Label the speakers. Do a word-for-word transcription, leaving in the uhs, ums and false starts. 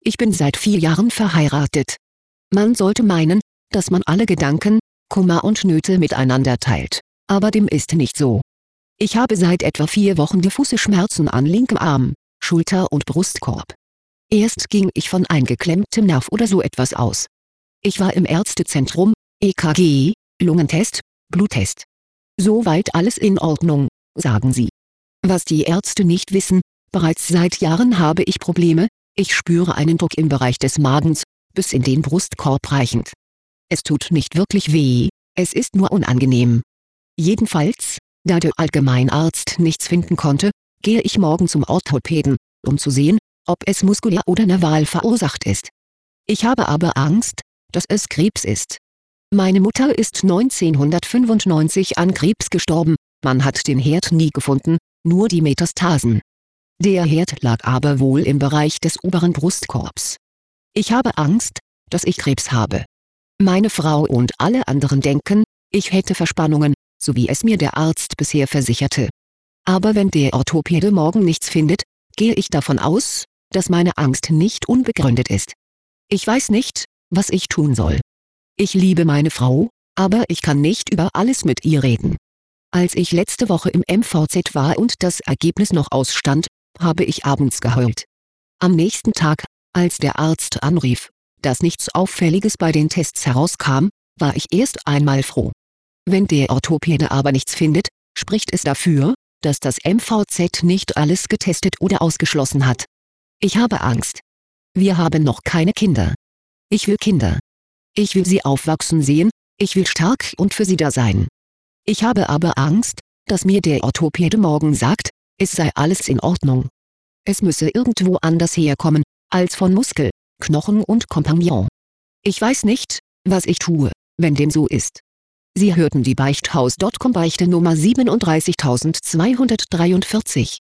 Speaker 1: Ich bin seit vier Jahren verheiratet. Man sollte meinen, dass man alle Gedanken, Kummer und Nöte miteinander teilt. Aber dem ist nicht so. Ich habe seit etwa vier Wochen diffuse Schmerzen an linkem Arm, Schulter und Brustkorb. Erst ging ich von eingeklemmtem Nerv oder so etwas aus. Ich war im Ärztezentrum, E K G, Lungentest, Bluttest. Soweit alles in Ordnung, sagen sie. Was die Ärzte nicht wissen, bereits seit Jahren habe ich Probleme, ich spüre einen Druck im Bereich des Magens, bis in den Brustkorb reichend. Es tut nicht wirklich weh, es ist nur unangenehm. Jedenfalls, da der Allgemeinarzt nichts finden konnte, gehe ich morgen zum Orthopäden, um zu sehen, ob es muskulär oder nerval verursacht ist. Ich habe aber Angst, dass es Krebs ist. Meine Mutter ist neunzehnhundertfünfundneunzig an Krebs gestorben, man hat den Herd nie gefunden, nur die Metastasen. Der Herd lag aber wohl im Bereich des oberen Brustkorbs. Ich habe Angst, dass ich Krebs habe. Meine Frau und alle anderen denken, ich hätte Verspannungen, so wie es mir der Arzt bisher versicherte. Aber wenn der Orthopäde morgen nichts findet, gehe ich davon aus, dass meine Angst nicht unbegründet ist. Ich weiß nicht, was ich tun soll. Ich liebe meine Frau, aber ich kann nicht über alles mit ihr reden. Als ich letzte Woche im M V Z war und das Ergebnis noch ausstand, habe ich abends geheult. Am nächsten Tag, als der Arzt anrief, dass nichts Auffälliges bei den Tests herauskam, war ich erst einmal froh. Wenn der Orthopäde aber nichts findet, spricht es dafür, dass das M V Z nicht alles getestet oder ausgeschlossen hat. Ich habe Angst. Wir haben noch keine Kinder. Ich will Kinder. Ich will sie aufwachsen sehen, ich will stark und für sie da sein. Ich habe aber Angst, dass mir der Orthopäde morgen sagt, es sei alles in Ordnung. Es müsse irgendwo anders herkommen, als von Muskel, Knochen und Kompagnon. Ich weiß nicht, was ich tue, wenn dem so ist. Sie hörten die Beichthaus Punkt com Beichte Nummer siebenunddreißigtausendzweihundertdreiundvierzig.